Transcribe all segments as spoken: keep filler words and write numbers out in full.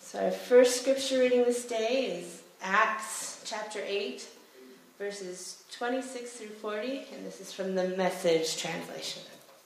So our first scripture reading this day is Acts chapter eight, verses twenty-six through forty, and this is from the Message translation.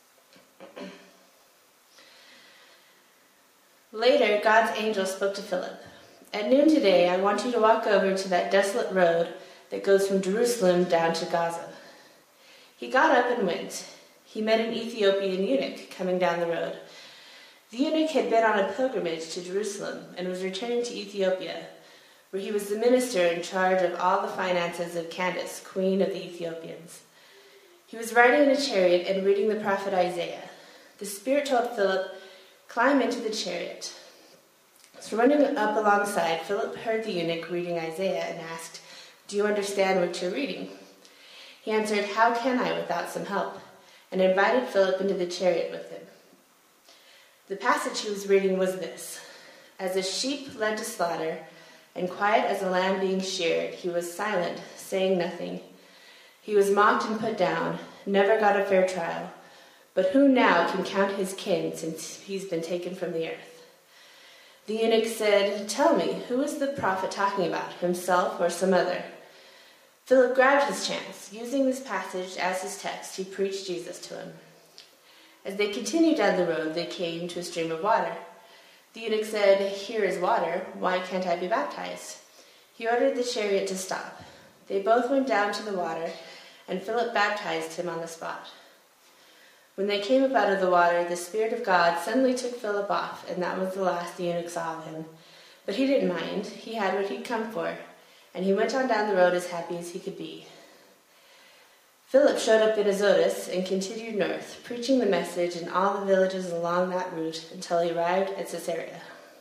Later, God's angel spoke to Philip. At noon today, I want you to walk over to that desolate road that goes from Jerusalem down to Gaza. He got up and went. He met an Ethiopian eunuch coming down the road. The eunuch had been on a pilgrimage to Jerusalem and was returning to Ethiopia, where he was the minister in charge of all the finances of Candace, queen of the Ethiopians. He was riding in a chariot and reading the prophet Isaiah. The Spirit told Philip, "Climb into the chariot." So running up alongside, Philip heard the eunuch reading Isaiah and asked, "Do you understand what you're reading?" He answered, "How can I without some help?" and invited Philip into the chariot with him. The passage he was reading was this: "As a sheep led to slaughter, and quiet as a lamb being sheared, he was silent, saying nothing. He was mocked and put down, never got a fair trial. But who now can count his kin since he's been taken from the earth?" The eunuch said, "Tell me, who is the prophet talking about, himself or some other?" Philip grabbed his chance. Using this passage as his text, he preached Jesus to him. As they continued down the road, they came to a stream of water. The eunuch said, "Here is water. Why can't I be baptized?" He ordered the chariot to stop. They both went down to the water, and Philip baptized him on the spot. When they came up out of the water, the Spirit of God suddenly took Philip off, and that was the last the eunuch saw of him. But he didn't mind. He had what he'd come for, and he went on down the road as happy as he could be. Philip showed up in Azotus and continued north, preaching the message in all the villages along that route until he arrived at Caesarea.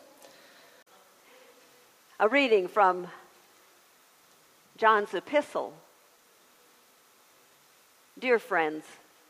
A reading from John's epistle. Dear friends,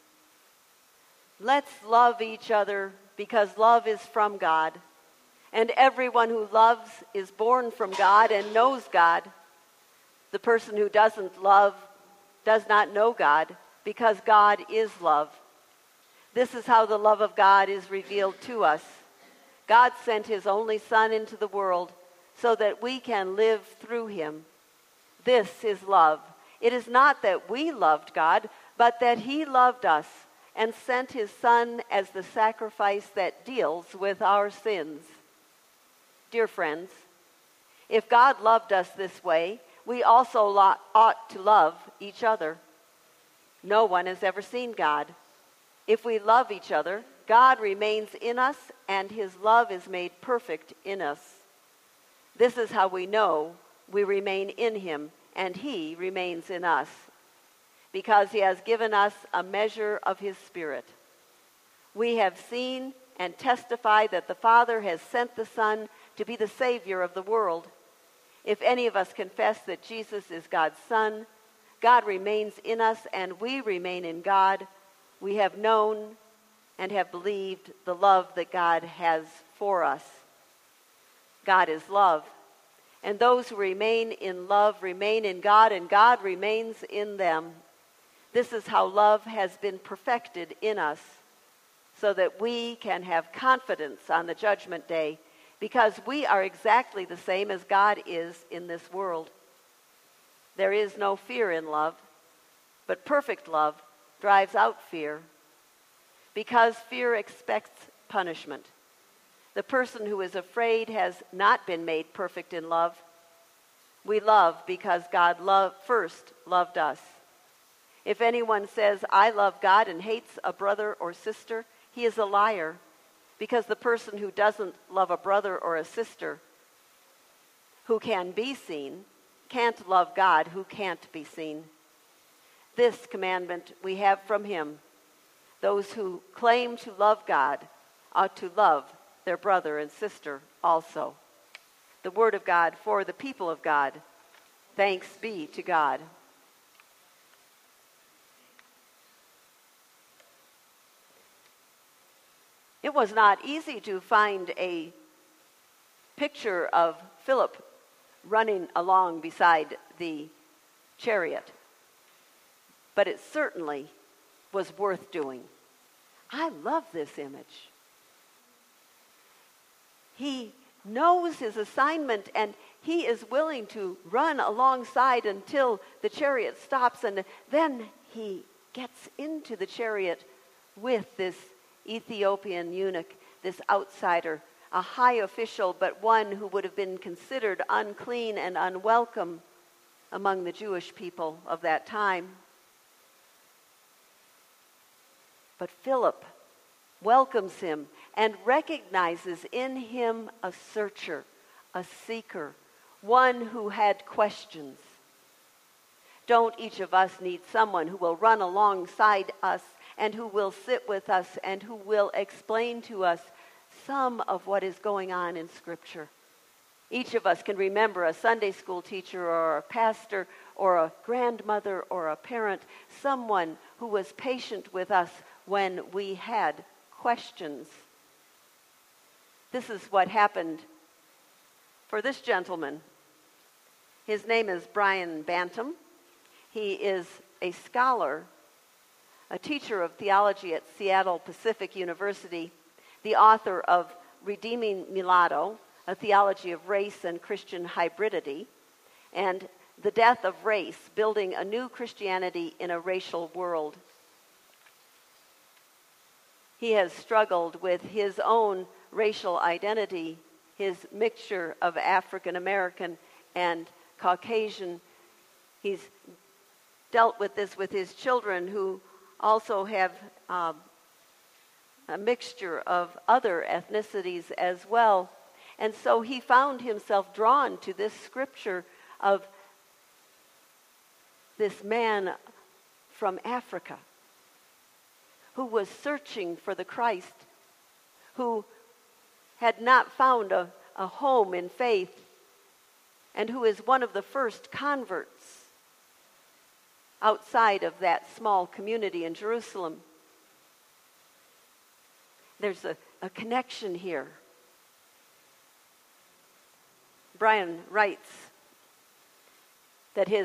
let's love each other because love is from God, and everyone who loves is born from God and knows God. The person who doesn't love does not know God, because God is love. This is how the love of God is revealed to us. God sent his only Son into the world so that we can live through him. This is love. It is not that we loved God, but that he loved us and sent his Son as the sacrifice that deals with our sins. Dear friends, if God loved us this way, we also ought to love each other. No one has ever seen God. If we love each other, God remains in us, and his love is made perfect in us. This is how we know we remain in him, and he remains in us, because he has given us a measure of his Spirit. We have seen and testified that the Father has sent the Son to be the Savior of the world. If any of us confess that Jesus is God's Son, God remains in us and we remain in God. We have known and have believed the love that God has for us. God is love, and those who remain in love remain in God, and God remains in them. This is how love has been perfected in us, so that we can have confidence on the judgment day, because we are exactly the same as God is in this world. There is no fear in love, but perfect love drives out fear, because fear expects punishment. The person who is afraid has not been made perfect in love. We love because God loved, first loved us. If anyone says, "I love God," and hates a brother or sister, he is a liar. Because the person who doesn't love a brother or a sister who can be seen can't love God who can't be seen. This commandment we have from him: those who claim to love God ought to love their brother and sister also. The word of God for the people of God. Thanks be to God. It was not easy to find a picture of Philip running along beside the chariot, but it certainly was worth doing. I love this image. He knows his assignment, and he is willing to run alongside until the chariot stops, and then he gets into the chariot with this Ethiopian eunuch, this outsider, a high official, but one who would have been considered unclean and unwelcome among the Jewish people of that time. But Philip welcomes him and recognizes in him a searcher, a seeker, one who had questions. Don't each of us need someone who will run alongside us and who will sit with us and who will explain to us some of what is going on in Scripture? Each of us can remember a Sunday school teacher or a pastor or a grandmother or a parent, someone who was patient with us when we had questions. This is what happened for this gentleman. His name is Brian Bantam. He is a scholar, a teacher of theology at Seattle Pacific University, the author of Redeeming Mulatto, a theology of race and Christian hybridity, and The Death of Race, Building a New Christianity in a Racial World. He has struggled with his own racial identity, his mixture of African American and Caucasian. He's dealt with this with his children, who also have um, a mixture of other ethnicities as well. And so he found himself drawn to this scripture of this man from Africa who was searching for the Christ, who had not found a, a home in faith, and who is one of the first converts outside of that small community in Jerusalem. There's a, a connection here. Brian writes that his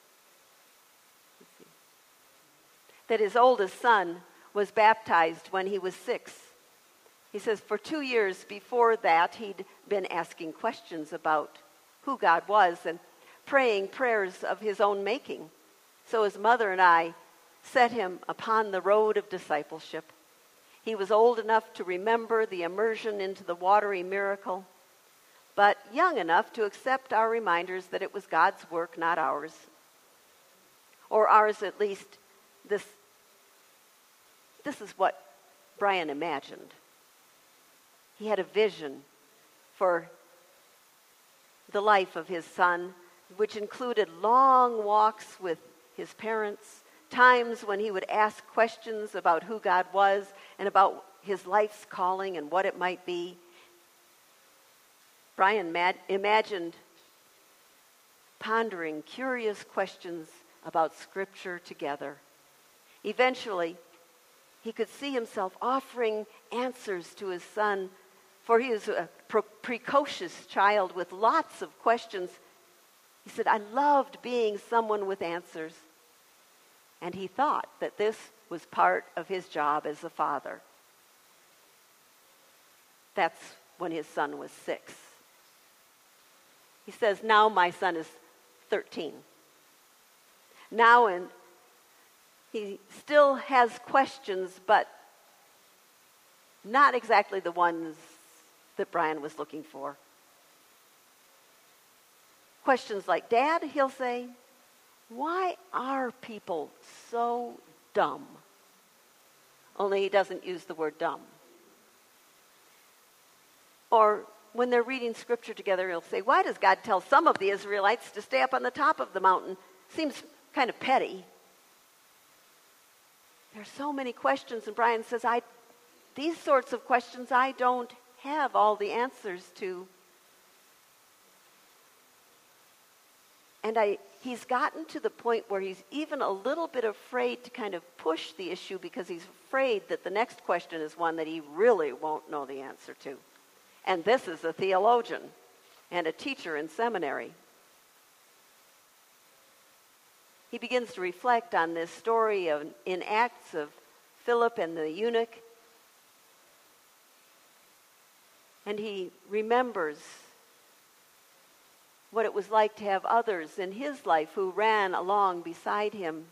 that his oldest son was baptized when he was six. He says for two years before that, he'd been asking questions about who God was and praying prayers of his own making. So his mother and I set him upon the road of discipleship. He was old enough to remember the immersion into the watery miracle, but young enough to accept our reminders that it was God's work, not ours. Or ours, at least. This, this is what Brian imagined. He had a vision for the life of his son, which included long walks with his parents, times when he would ask questions about who God was and about his life's calling and what it might be. Brian mad- imagined pondering curious questions about Scripture together. Eventually, he could see himself offering answers to his son, for he was a pre- precocious child with lots of questions. He said, I loved being someone with answers. And he thought that this was part of his job as a father. That's when his son was six. He says, now my son is thirteen. Now, and he still has questions, but not exactly the ones that Brian was looking for. Questions like, Dad, he'll say, why are people so dumb? Only he doesn't use the word dumb. Or when they're reading Scripture together, he'll say, why does God tell some of the Israelites to stay up on the top of the mountain? Seems kind of petty. There are so many questions, and Brian says, I, these sorts of questions I don't have all the answers to. And I, he's gotten to the point where he's even a little bit afraid to kind of push the issue because he's afraid that the next question is one that he really won't know the answer to. And this is a theologian and a teacher in seminary. He begins to reflect on this story of, in Acts of Philip and the eunuch. And he remembers what it was like to have others in his life who ran along beside him.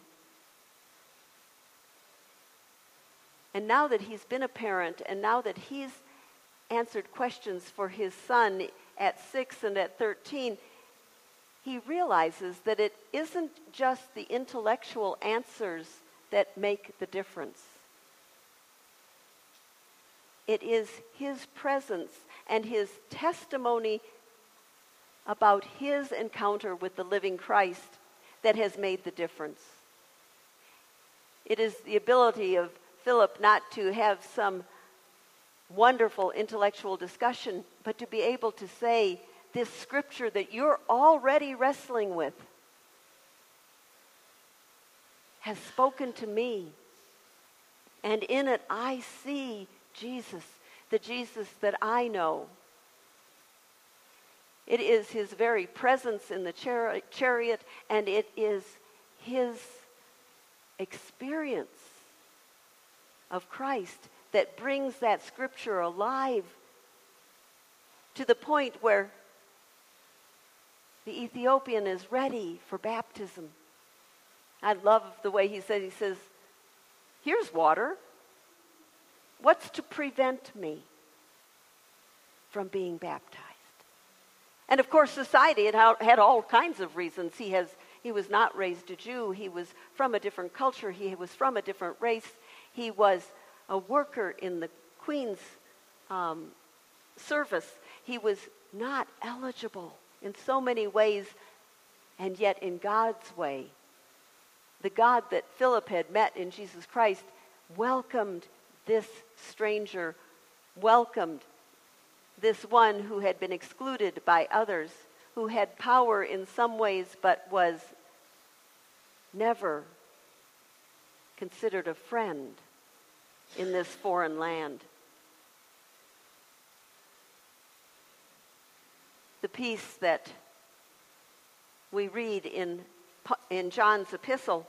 And now that he's been a parent, and now that he's answered questions for his son at six and at thirteen, he realizes that it isn't just the intellectual answers that make the difference. It is his presence and his testimony about his encounter with the living Christ that has made the difference. It is the ability of Philip not to have some wonderful intellectual discussion, but to be able to say, this scripture that you're already wrestling with has spoken to me. And in it I see Jesus, the Jesus that I know. It is his very presence in the chari- chariot, and it is his experience of Christ that brings that scripture alive to the point where the Ethiopian is ready for baptism. I love the way he says, he says, here's water. What's to prevent me from being baptized? And of course, society had, had all kinds of reasons. He has, he was not raised a Jew. He was from a different culture. He was from a different race. He was a worker in the queen's um, service. He was not eligible in so many ways, and yet in God's way, the God that Philip had met in Jesus Christ welcomed this stranger, welcomed this one who had been excluded by others, who had power in some ways but was never considered a friend in this foreign land. The piece that we read in, in John's epistle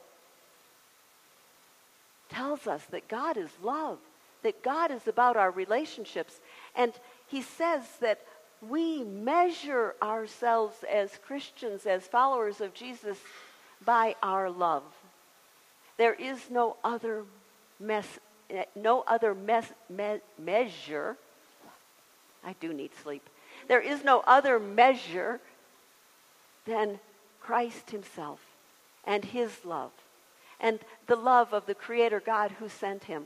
tells us that God is love, that God is about our relationships. And he says that we measure ourselves as Christians, as followers of Jesus, by our love. There is no other mess, no other mess, me, measure. I do need sleep. There is no other measure than Christ himself and his love and the love of the Creator God who sent him.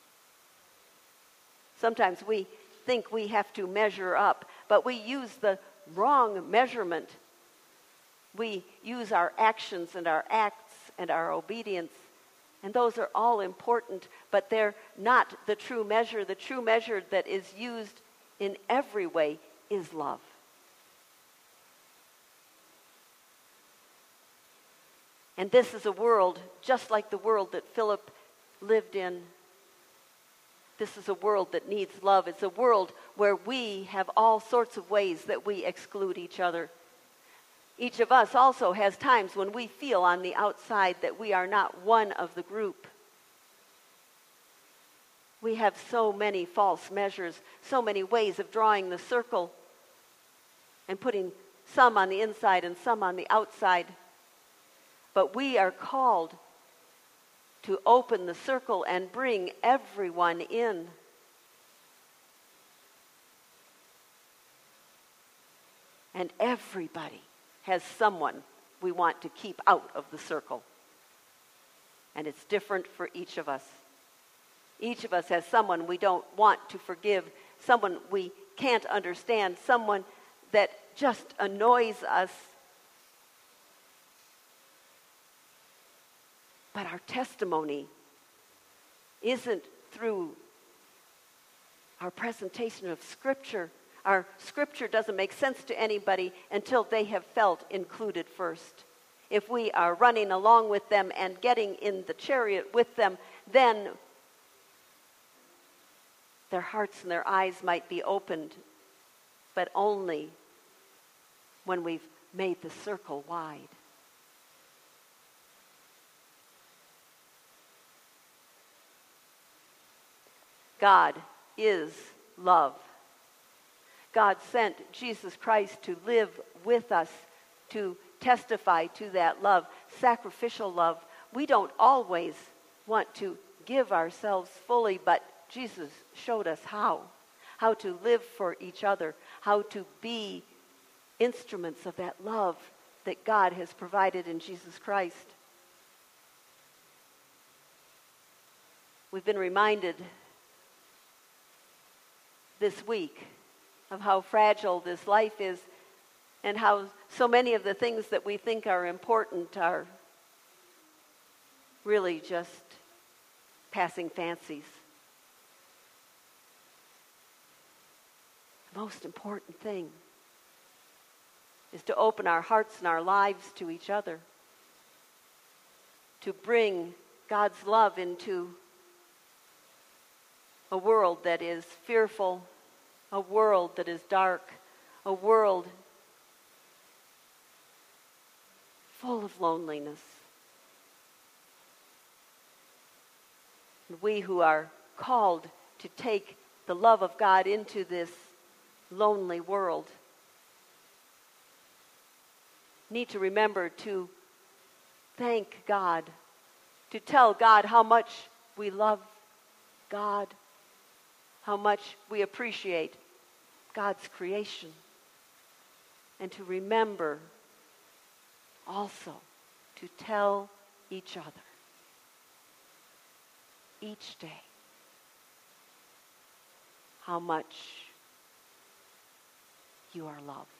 Sometimes we think we have to measure up, but we use the wrong measurement. We use our actions and our acts and our obedience, and those are all important, but they're not the true measure. The true measure that is used in every way is love. And this is a world just like the world that Philip lived in. This is a world that needs love. It's a world where we have all sorts of ways that we exclude each other. Each of us also has times when we feel on the outside that we are not one of the group. We have so many false measures, so many ways of drawing the circle and putting some on the inside and some on the outside. But we are called to open the circle and bring everyone in. And everybody has someone we want to keep out of the circle. And it's different for each of us. Each of us has someone we don't want to forgive, someone we can't understand, someone that just annoys us. But our testimony isn't through our presentation of Scripture. Our Scripture doesn't make sense to anybody until they have felt included first. If we are running along with them and getting in the chariot with them, then their hearts and their eyes might be opened, but only when we've made the circle wide. God is love. God sent Jesus Christ to live with us, to testify to that love, sacrificial love. We don't always want to give ourselves fully, but Jesus showed us how. How to live for each other, how to be instruments of that love that God has provided in Jesus Christ. We've been reminded this week of how fragile this life is and how so many of the things that we think are important are really just passing fancies. The most important thing is to open our hearts and our lives to each other, to bring God's love into a world that is fearful, a world that is dark, a world full of loneliness. And we who are called to take the love of God into this lonely world need to remember to thank God, to tell God how much we love God, how much we appreciate God's creation, and to remember also to tell each other each day how much you are loved.